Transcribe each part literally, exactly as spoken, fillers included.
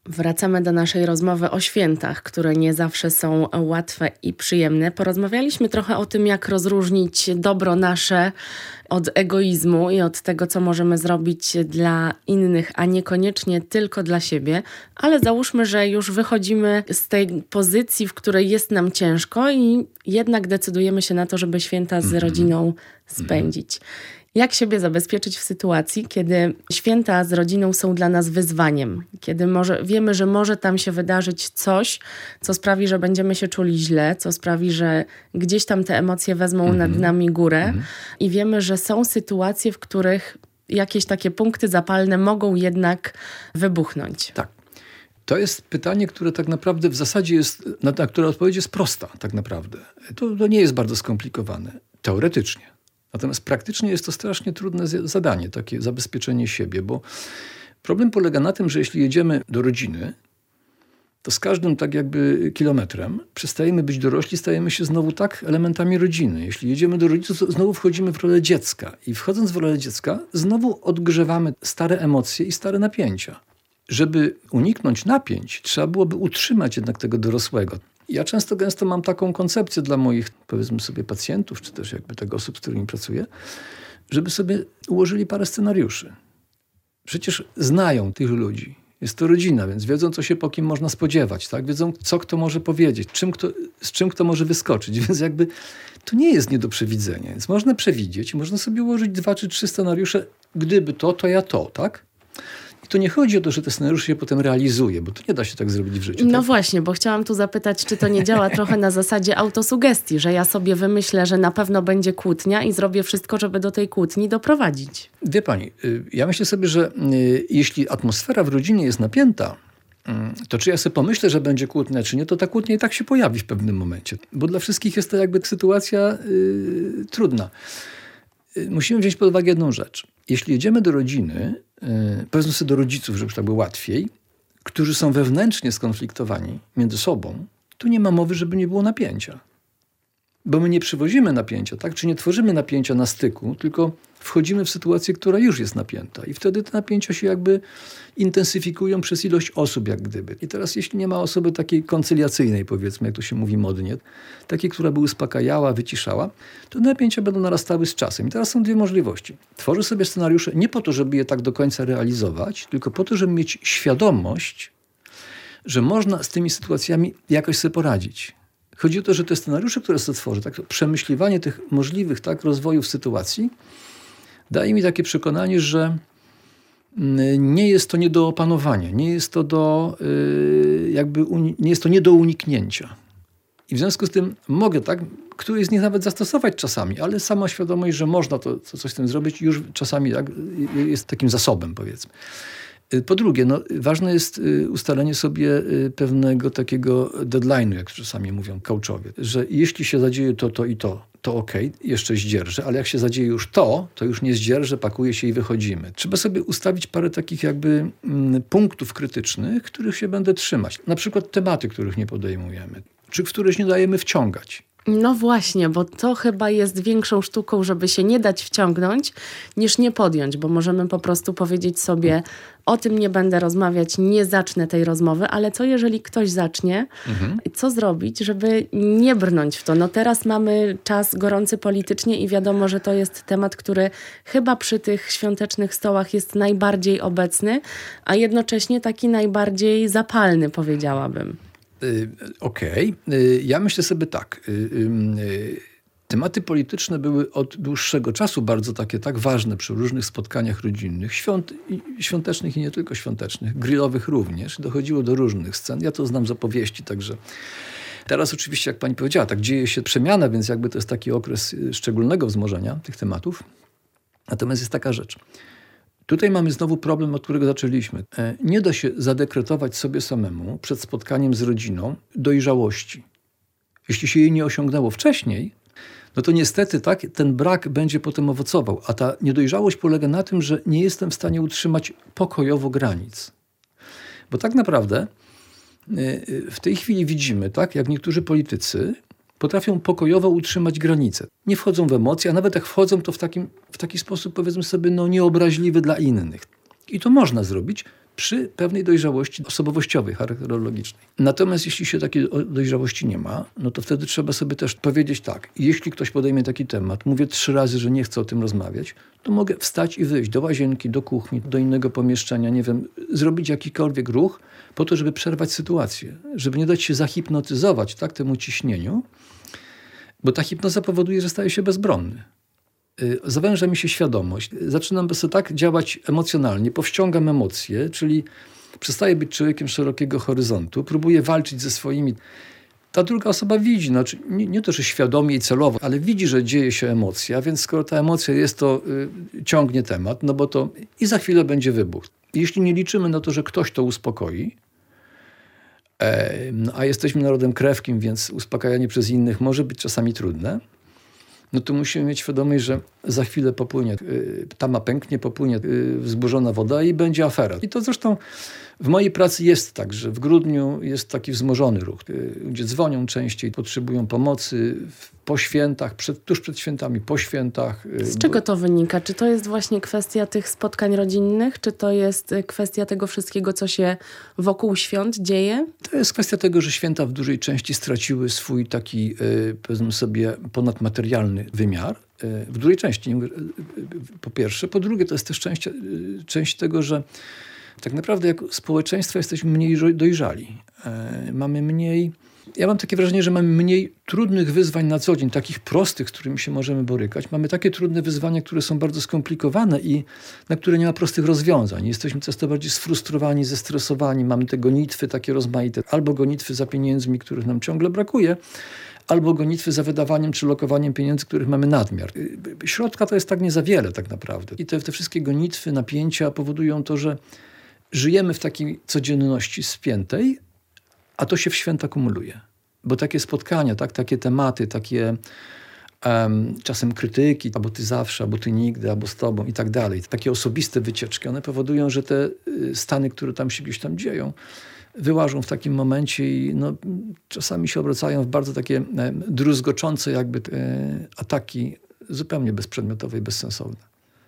Wracamy do naszej rozmowy o świętach, które nie zawsze są łatwe i przyjemne. Porozmawialiśmy trochę o tym, jak rozróżnić dobro nasze od egoizmu i od tego, co możemy zrobić dla innych, a niekoniecznie tylko dla siebie. Ale załóżmy, że już wychodzimy z tej pozycji, w której jest nam ciężko i jednak decydujemy się na to, żeby święta z rodziną spędzić. Jak siebie zabezpieczyć w sytuacji, kiedy święta z rodziną są dla nas wyzwaniem? Kiedy może, wiemy, że może tam się wydarzyć coś, co sprawi, że będziemy się czuli źle, co sprawi, że gdzieś tam te emocje wezmą mm-hmm. nad nami górę mm-hmm. i wiemy, że są sytuacje, w których jakieś takie punkty zapalne mogą jednak wybuchnąć. Tak. To jest pytanie, które tak naprawdę w zasadzie jest, na, na które odpowiedź jest prosta tak naprawdę. To, to nie jest bardzo skomplikowane, teoretycznie. Natomiast praktycznie jest to strasznie trudne zadanie, takie zabezpieczenie siebie, bo problem polega na tym, że jeśli jedziemy do rodziny, to z każdym tak jakby kilometrem przestajemy być dorośli, stajemy się znowu tak elementami rodziny. Jeśli jedziemy do rodziców, to znowu wchodzimy w rolę dziecka i wchodząc w rolę dziecka, znowu odgrzewamy stare emocje i stare napięcia. Żeby uniknąć napięć, trzeba byłoby utrzymać jednak tego dorosłego. Ja często gęsto mam taką koncepcję dla moich, powiedzmy sobie, pacjentów, czy też jakby tego osób, z którymi pracuję, żeby sobie ułożyli parę scenariuszy. Przecież znają tych ludzi. Jest to rodzina, więc wiedzą, co się po kim można spodziewać, tak? Wiedzą, co kto może powiedzieć, czym kto, z czym kto może wyskoczyć. Więc jakby to nie jest nie do przewidzenia. Więc można przewidzieć, można sobie ułożyć dwa czy trzy scenariusze. Gdyby to, to ja to, tak? I to nie chodzi o to, że te scenariusze się potem realizuje, bo to nie da się tak zrobić w życiu. No tak? właśnie, bo chciałam tu zapytać, czy to nie działa trochę na zasadzie autosugestii, że ja sobie wymyślę, że na pewno będzie kłótnia i zrobię wszystko, żeby do tej kłótni doprowadzić. Wie pani, ja myślę sobie, że jeśli atmosfera w rodzinie jest napięta, to czy ja sobie pomyślę, że będzie kłótnia, czy nie, to ta kłótnia i tak się pojawi w pewnym momencie. Bo dla wszystkich jest to jakby sytuacja yy, trudna. Musimy wziąć pod uwagę jedną rzecz. Jeśli jedziemy do rodziny, yy, powiedzmy sobie do rodziców, żeby tak było łatwiej, którzy są wewnętrznie skonfliktowani między sobą, to nie ma mowy, żeby nie było napięcia. Bo my nie przywozimy napięcia, tak? Czy nie tworzymy napięcia na styku, tylko wchodzimy w sytuację, która już jest napięta. I wtedy te napięcia się jakby intensyfikują przez ilość osób, jak gdyby. I teraz jeśli nie ma osoby takiej koncyliacyjnej, powiedzmy, jak to się mówi modnie, takiej, która by uspokajała, wyciszała, to napięcia będą narastały z czasem. I teraz są dwie możliwości. Tworzę sobie scenariusze nie po to, żeby je tak do końca realizować, tylko po to, żeby mieć świadomość, że można z tymi sytuacjami jakoś sobie poradzić. Chodzi o to, że te scenariusze, które sobie tworzę, tak, przemyśliwanie tych możliwych tak, rozwojów sytuacji daje mi takie przekonanie, że nie jest to nie do opanowania, nie jest to do, jakby, nie jest to nie do uniknięcia. I w związku z tym mogę tak, któryś z nich nawet zastosować czasami, ale sama świadomość, że można to, coś z tym zrobić, już czasami tak, jest takim zasobem, powiedzmy. Po drugie, no, ważne jest ustalenie sobie pewnego takiego deadline'u, jak czasami mówią coachowie, że jeśli się zadzieje to, to i to, to okej, okay, jeszcze zdzierżę, ale jak się zadzieje już to, to już nie zdzierżę, pakuję się i wychodzimy. Trzeba sobie ustawić parę takich jakby mm, punktów krytycznych, których się będę trzymać. Na przykład tematy, których nie podejmujemy, czy w których nie dajemy wciągać. No właśnie, bo to chyba jest większą sztuką, żeby się nie dać wciągnąć, niż nie podjąć, bo możemy po prostu powiedzieć sobie, o tym nie będę rozmawiać, nie zacznę tej rozmowy, ale co jeżeli ktoś zacznie? Mhm. Co zrobić, żeby nie brnąć w to? No teraz mamy czas gorący politycznie i wiadomo, że to jest temat, który chyba przy tych świątecznych stołach jest najbardziej obecny, a jednocześnie taki najbardziej zapalny, powiedziałabym. Okej. Okay. Ja myślę sobie tak. Tematy polityczne były od dłuższego czasu bardzo takie tak ważne przy różnych spotkaniach rodzinnych, świąt, świątecznych i nie tylko świątecznych, grillowych również. Dochodziło do różnych scen. Ja to znam z opowieści, także teraz oczywiście, jak pani powiedziała, tak dzieje się przemiana, więc jakby to jest taki okres szczególnego wzmożenia tych tematów. Natomiast jest taka rzecz. Tutaj mamy znowu problem, od którego zaczęliśmy. Nie da się zadekretować sobie samemu przed spotkaniem z rodziną dojrzałości. Jeśli się jej nie osiągnęło wcześniej, no to niestety tak, ten brak będzie potem owocował. A ta niedojrzałość polega na tym, że nie jestem w stanie utrzymać pokojowo granic. Bo tak naprawdę w tej chwili widzimy, tak, jak niektórzy politycy potrafią pokojowo utrzymać granice. Nie wchodzą w emocje, a nawet jak wchodzą, to w, takim, w taki sposób, powiedzmy sobie, no, nieobraźliwy dla innych. I to można zrobić, przy pewnej dojrzałości osobowościowej, charakterologicznej. Natomiast jeśli się takiej dojrzałości nie ma, no to wtedy trzeba sobie też powiedzieć tak, jeśli ktoś podejmie taki temat, mówię trzy razy, że nie chcę o tym rozmawiać, to mogę wstać i wyjść do łazienki, do kuchni, do innego pomieszczenia, nie wiem, zrobić jakikolwiek ruch po to, żeby przerwać sytuację, żeby nie dać się zahipnotyzować, tak, temu ciśnieniu, bo ta hipnoza powoduje, że staje się bezbronny. Zawęża mi się świadomość. Zaczynam po prostu tak działać emocjonalnie, powściągam emocje, czyli przestaję być człowiekiem szerokiego horyzontu, próbuję walczyć ze swoimi... Ta druga osoba widzi, znaczy nie, nie to, że świadomie i celowo, ale widzi, że dzieje się emocja, więc skoro ta emocja jest, to y, ciągnie temat, no bo to i za chwilę będzie wybuch. Jeśli nie liczymy na to, że ktoś to uspokoi, e, a jesteśmy narodem krewkim, więc uspokajanie przez innych może być czasami trudne, no to musimy mieć świadomość, że za chwilę popłynie, tama pęknie, popłynie wzburzona woda i będzie afera. I to zresztą w mojej pracy jest tak, że w grudniu jest taki wzmożony ruch. Ludzie dzwonią częściej, potrzebują pomocy po świętach, przed, tuż przed świętami, po świętach. Z czego to wynika? Czy to jest właśnie kwestia tych spotkań rodzinnych? Czy to jest kwestia tego wszystkiego, co się wokół świąt dzieje? To jest kwestia tego, że święta w dużej części straciły swój taki, powiedzmy sobie, ponadmaterialny wymiar. W dużej części, po pierwsze. Po drugie, to jest też część, część tego, że tak naprawdę jako społeczeństwo jesteśmy mniej dojrzali. Mamy mniej... Ja mam takie wrażenie, że mamy mniej trudnych wyzwań na co dzień, takich prostych, z którymi się możemy borykać. Mamy takie trudne wyzwania, które są bardzo skomplikowane i na które nie ma prostych rozwiązań. Jesteśmy często bardziej sfrustrowani, zestresowani. Mamy te gonitwy takie rozmaite. Albo gonitwy za pieniędzmi, których nam ciągle brakuje, albo gonitwy za wydawaniem czy lokowaniem pieniędzy, których mamy nadmiar. Środka to jest tak nie za wiele tak naprawdę. I te, te wszystkie gonitwy, napięcia powodują to, że żyjemy w takiej codzienności spiętej, a to się w święta kumuluje. Bo takie spotkania, tak, takie tematy, takie um, czasem krytyki, albo ty zawsze, albo ty nigdy, albo z tobą i tak dalej. Takie osobiste wycieczki, one powodują, że te stany, które tam się gdzieś tam dzieją, wyłażą w takim momencie i no, czasami się obracają w bardzo takie e, druzgoczące jakby e, ataki zupełnie bezprzedmiotowe i bezsensowne.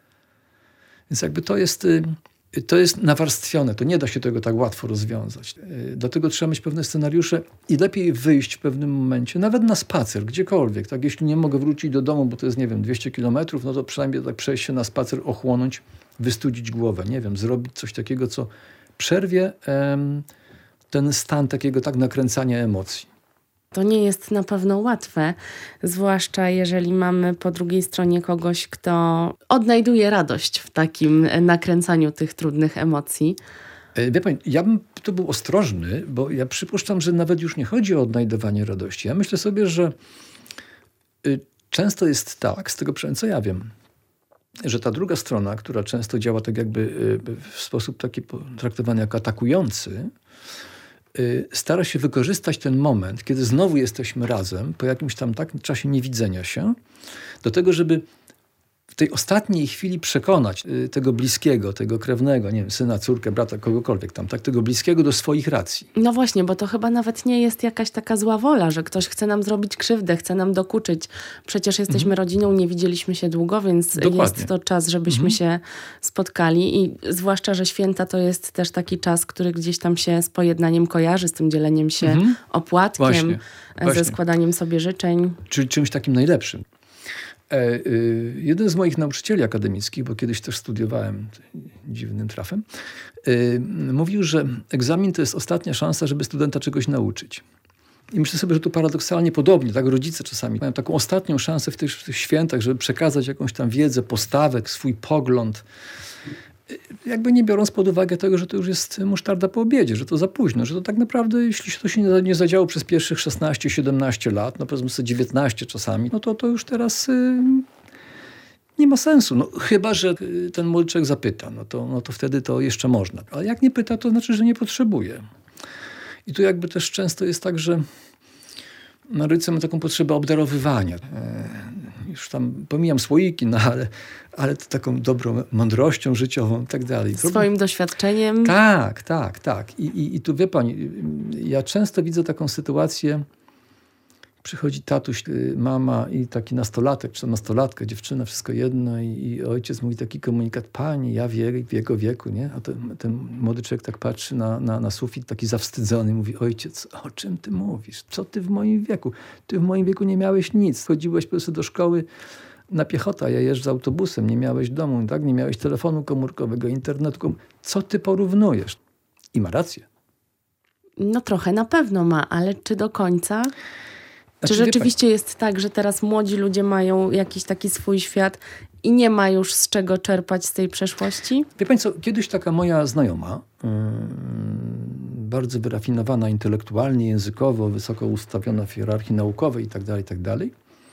Więc jakby to jest... E, To jest nawarstwione, to nie da się tego tak łatwo rozwiązać. Dlatego trzeba mieć pewne scenariusze i lepiej wyjść w pewnym momencie, nawet na spacer, gdziekolwiek. Tak? Jeśli nie mogę wrócić do domu, bo to jest, nie wiem, dwieście kilometrów, no to przynajmniej tak przejść się na spacer, ochłonąć, wystudzić głowę. Nie wiem, zrobić coś takiego, co przerwie em, ten stan takiego tak nakręcania emocji. To nie jest na pewno łatwe, zwłaszcza jeżeli mamy po drugiej stronie kogoś, kto odnajduje radość w takim nakręcaniu tych trudnych emocji. Wie pani, ja bym tu był ostrożny, bo ja przypuszczam, że nawet już nie chodzi o odnajdywanie radości. Ja myślę sobie, że często jest tak, z tego przynajmniej co ja wiem, że ta druga strona, która często działa tak jakby w sposób taki traktowany jako atakujący, stara się wykorzystać ten moment, kiedy znowu jesteśmy razem, po jakimś tam takim czasie niewidzenia się, do tego, żeby w tej ostatniej chwili przekonać tego bliskiego, tego krewnego, nie wiem, syna, córkę, brata, kogokolwiek tam, tak, tego bliskiego do swoich racji. No właśnie, bo to chyba nawet nie jest jakaś taka zła wola, że ktoś chce nam zrobić krzywdę, chce nam dokuczyć. Przecież jesteśmy mhm. rodziną, nie widzieliśmy się długo, więc Dokładnie. jest to czas, żebyśmy mhm. się spotkali i zwłaszcza, że święta to jest też taki czczas, który gdzieś tam się z pojednaniem kojarzy, z tym dzieleniem się mhm. opłatkiem, Właśnie. Właśnie. ze składaniem sobie życzeń. Czyli czymś takim najlepszym. E, y, jeden z moich nauczycieli akademickich, bo kiedyś też studiowałem dziwnym trafem, y, mówił, że egzamin to jest ostatnia szansa, żeby studenta czegoś nauczyć. I myślę sobie, że tu paradoksalnie podobnie, tak rodzice czasami mają taką ostatnią szansę w tych, w tych świętach, żeby przekazać jakąś tam wiedzę, postawę, swój pogląd. Jakby nie biorąc pod uwagę tego, że to już jest musztarda po obiedzie, że to za późno, że to tak naprawdę, jeśli to się nie zadziało przez pierwszych szesnaście siedemnaście lat, no powiedzmy sobie dziewiętnaście czasami, no to to już teraz y, nie ma sensu. No, chyba że ten młody człowiek zapyta, no to, no to wtedy to jeszcze można. Ale jak nie pyta, to znaczy, że nie potrzebuje. I tu jakby też często jest tak, że no, rodzice mają taką potrzebę obdarowywania. E, już tam pomijam słoiki, no ale, ale to taką dobrą mądrością życiową i tak dalej. Swoim Problem... doświadczeniem. Tak, tak, tak. I, i, I tu wie pani, ja często widzę taką sytuację, Przychodzi tatuś, mama i taki nastolatek, czy nastolatka, dziewczyna, wszystko jedno i, i ojciec mówi taki komunikat, pani, ja wie, w jego wieku, nie? A ten, ten młody człowiek tak patrzy na, na, na sufit, taki zawstydzony, mówi, ojciec, o czym ty mówisz? Co ty w moim wieku? Ty w moim wieku nie miałeś nic. Chodziłeś po prostu do szkoły na piechotę, ja jeżdżę autobusem, nie miałeś domu, tak? Nie miałeś telefonu komórkowego, internetu. Co ty porównujesz? I ma rację. No trochę na pewno ma, ale czy do końca? Znaczy, czy rzeczywiście jest tak, że teraz młodzi ludzie mają jakiś taki swój świat i nie ma już z czego czerpać z tej przeszłości? Wie pani co, kiedyś taka moja znajoma, yy, bardzo wyrafinowana intelektualnie, językowo, wysoko ustawiona w hierarchii naukowej i tak dalej, i tak dalej,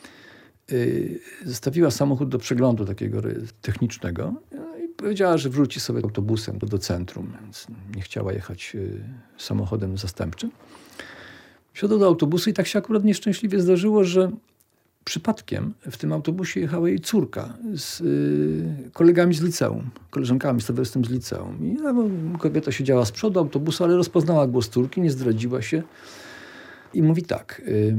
yy, zostawiła samochód do przeglądu takiego technicznego i powiedziała, że wróci sobie autobusem do, do centrum, więc nie chciała jechać yy, samochodem zastępczym. Wsiadła do autobusu i tak się akurat nieszczęśliwie zdarzyło, że przypadkiem w tym autobusie jechała jej córka z y, kolegami z liceum, koleżankami z towarzystwem z liceum. I no, kobieta siedziała z przodu autobusu, ale rozpoznała głos córki, nie zdradziła się i mówi tak, y,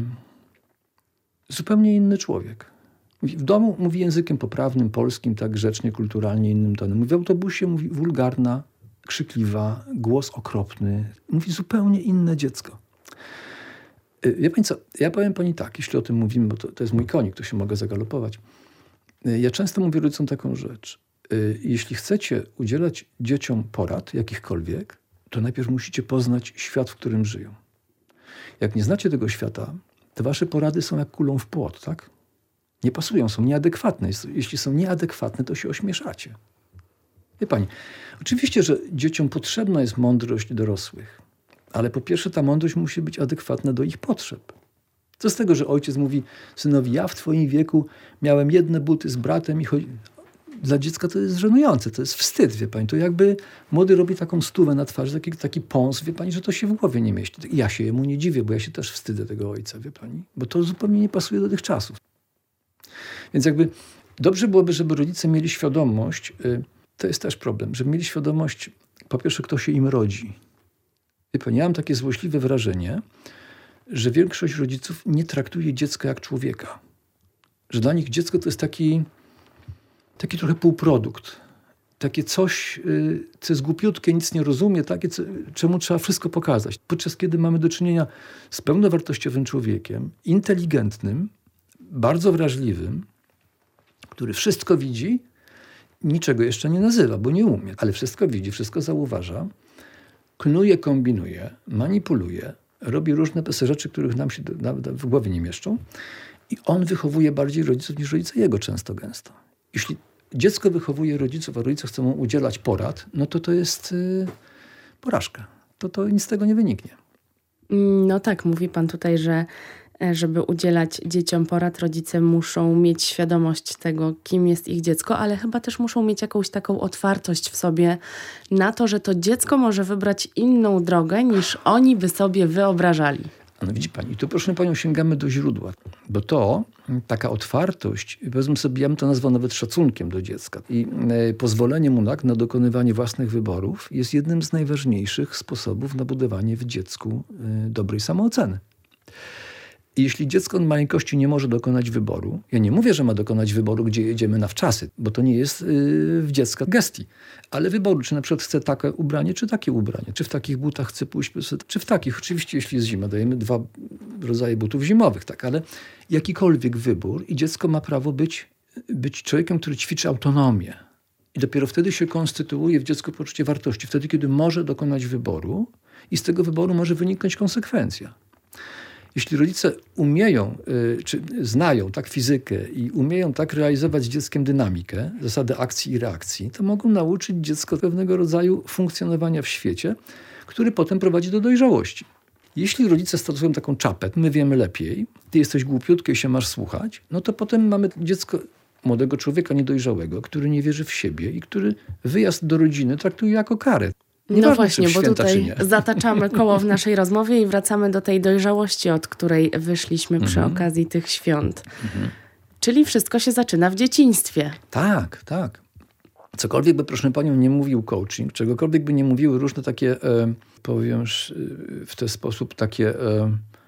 zupełnie inny człowiek. W domu mówi językiem poprawnym, polskim, tak grzecznie, kulturalnie, innym tonem. Mówi w autobusie, mówi wulgarna, krzykliwa, głos okropny. Mówi zupełnie inne dziecko. Wie pani co, ja powiem pani tak, jeśli o tym mówimy, bo to, to jest mój konik, to się mogę zagalopować. Ja często mówię rodzicom taką rzecz. Jeśli chcecie udzielać dzieciom porad jakichkolwiek, to najpierw musicie poznać świat, w którym żyją. Jak nie znacie tego świata, to wasze porady są jak kulą w płot, tak? Nie pasują, są nieadekwatne. Jeśli są nieadekwatne, to się ośmieszacie. Wie pani, oczywiście, że dzieciom potrzebna jest mądrość dorosłych. Ale po pierwsze ta mądrość musi być adekwatna do ich potrzeb. Co z tego, że ojciec mówi synowi, ja w twoim wieku miałem jedne buty z bratem i chodzi... Dla dziecka to jest żenujące, to jest wstyd, wie pani. To jakby młody robi taką stówę na twarzy, taki, taki pąs, wie pani, że to się w głowie nie mieści. Ja się jemu nie dziwię, bo ja się też wstydzę tego ojca, wie pani. Bo to zupełnie nie pasuje do tych czasów. Więc jakby dobrze byłoby, żeby rodzice mieli świadomość, yy, to jest też problem, żeby mieli świadomość, po pierwsze, kto się im rodzi. Wie pani, ja mam takie złośliwe wrażenie, że większość rodziców nie traktuje dziecka jak człowieka. Że dla nich dziecko to jest taki, taki trochę półprodukt. Takie coś, co jest głupiutkie, nic nie rozumie, takie, co, czemu trzeba wszystko pokazać. Podczas kiedy mamy do czynienia z pełnowartościowym człowiekiem, inteligentnym, bardzo wrażliwym, który wszystko widzi, niczego jeszcze nie nazywa, bo nie umie, ale wszystko widzi, wszystko zauważa, knuje, kombinuje, manipuluje, robi różne rzeczy, których nam się w głowie nie mieszczą i on wychowuje bardziej rodziców niż rodzice jego często gęsto. Jeśli dziecko wychowuje rodziców, a rodzice chcą mu udzielać porad, no to to jest yy, porażka. To, to nic z tego nie wyniknie. No tak, mówi pan tutaj, że żeby udzielać dzieciom porad, rodzice muszą mieć świadomość tego, kim jest ich dziecko, ale chyba też muszą mieć jakąś taką otwartość w sobie na to, że to dziecko może wybrać inną drogę, niż oni by sobie wyobrażali. No widzi pani, i tu proszę panią sięgamy do źródła, bo to, taka otwartość, powiedzmy sobie, ja bym to nazwał nawet szacunkiem do dziecka i e, pozwolenie mu na, na dokonywanie własnych wyborów jest jednym z najważniejszych sposobów na budowanie w dziecku e, dobrej samooceny. I jeśli dziecko od maleńkości nie może dokonać wyboru, ja nie mówię, że ma dokonać wyboru, gdzie jedziemy na wczasy, bo to nie jest yy, w dziecka gestii, ale wyboru, czy na przykład chce takie ubranie, czy takie ubranie, czy w takich butach chce pójść, czy w takich. Oczywiście, jeśli jest zima, dajemy dwa rodzaje butów zimowych, tak, ale jakikolwiek wybór i dziecko ma prawo być, być człowiekiem, który ćwiczy autonomię. I dopiero wtedy się konstytuuje w dziecku poczucie wartości, wtedy, kiedy może dokonać wyboru i z tego wyboru może wyniknąć konsekwencja. Jeśli rodzice umieją, czy znają tak fizykę i umieją tak realizować z dzieckiem dynamikę, zasady akcji i reakcji, to mogą nauczyć dziecko pewnego rodzaju funkcjonowania w świecie, który potem prowadzi do dojrzałości. Jeśli rodzice stosują taką czapę, my wiemy lepiej, ty jesteś głupiutki i się masz słuchać, no to potem mamy dziecko młodego człowieka niedojrzałego, który nie wierzy w siebie i który wyjazd do rodziny traktuje jako karę. Nieważne, no właśnie, bo tutaj czy zataczamy koło w naszej rozmowie i wracamy do tej dojrzałości, od której wyszliśmy przy Mhm. okazji tych świąt. Mhm. Czyli wszystko się zaczyna w dzieciństwie. Tak, tak. Cokolwiek by, proszę panią, nie mówił coaching, czegokolwiek by nie mówiły różne takie, e, powiem w ten sposób, takie e,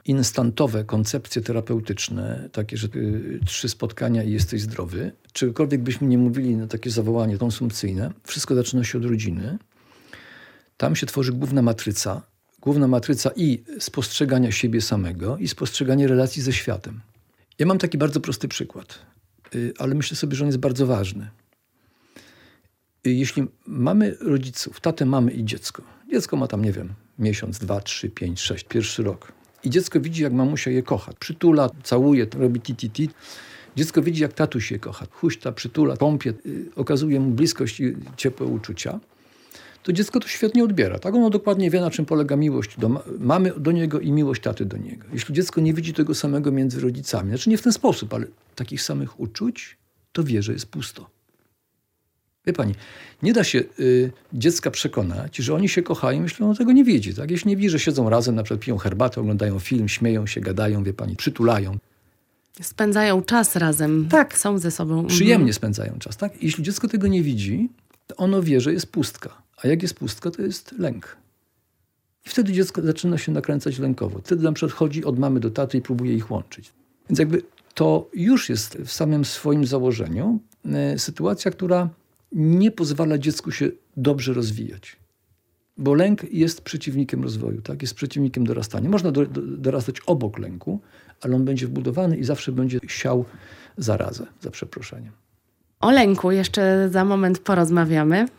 instantowe koncepcje terapeutyczne, takie, że y, trzy spotkania i jesteś zdrowy, czegokolwiek byśmy nie mówili na takie zawołanie konsumpcyjne, wszystko zaczyna się od rodziny. Tam się tworzy główna matryca, główna matryca i spostrzegania siebie samego, i spostrzegania relacji ze światem. Ja mam taki bardzo prosty przykład, y, ale myślę sobie, że on jest bardzo ważny. Y, jeśli mamy rodziców, tatę, mamy i dziecko, dziecko ma tam, nie wiem, miesiąc, dwa, trzy, pięć, sześć, pierwszy rok. I dziecko widzi, jak mamusia je kocha. Przytula, całuje, robi ti-ti-ti. Dziecko widzi, jak tatuś je kocha. Huśta, przytula, kąpie, yy, okazuje mu bliskość i ciepłe uczucia. To dziecko to świetnie odbiera. Tak? Ono dokładnie wie, na czym polega miłość do ma- mamy do niego i miłość taty do niego. Jeśli dziecko nie widzi tego samego między rodzicami, znaczy nie w ten sposób, ale takich samych uczuć, to wie, że jest pusto. Wie pani, nie da się y, dziecka przekonać, że oni się kochają, myślą, że tego nie widzi. Tak? Jeśli nie widzi, że siedzą razem, na przykład piją herbatę, oglądają film, śmieją się, gadają, wie pani, przytulają. Spędzają czas razem, Tak. Są ze sobą. Przyjemnie spędzają czas. Tak? Jeśli dziecko tego nie widzi, to ono wie, że jest pustka. A jak jest pustka, to jest lęk. I wtedy dziecko zaczyna się nakręcać lękowo. Wtedy na przykład chodzi od mamy do taty i próbuje ich łączyć. Więc jakby to już jest w samym swoim założeniu y, sytuacja, która nie pozwala dziecku się dobrze rozwijać. Bo lęk jest przeciwnikiem rozwoju, tak? Jest przeciwnikiem dorastania. Można do, do, dorastać obok lęku, ale on będzie wbudowany i zawsze będzie siał zarazę, za przeproszeniem. O lęku jeszcze za moment porozmawiamy.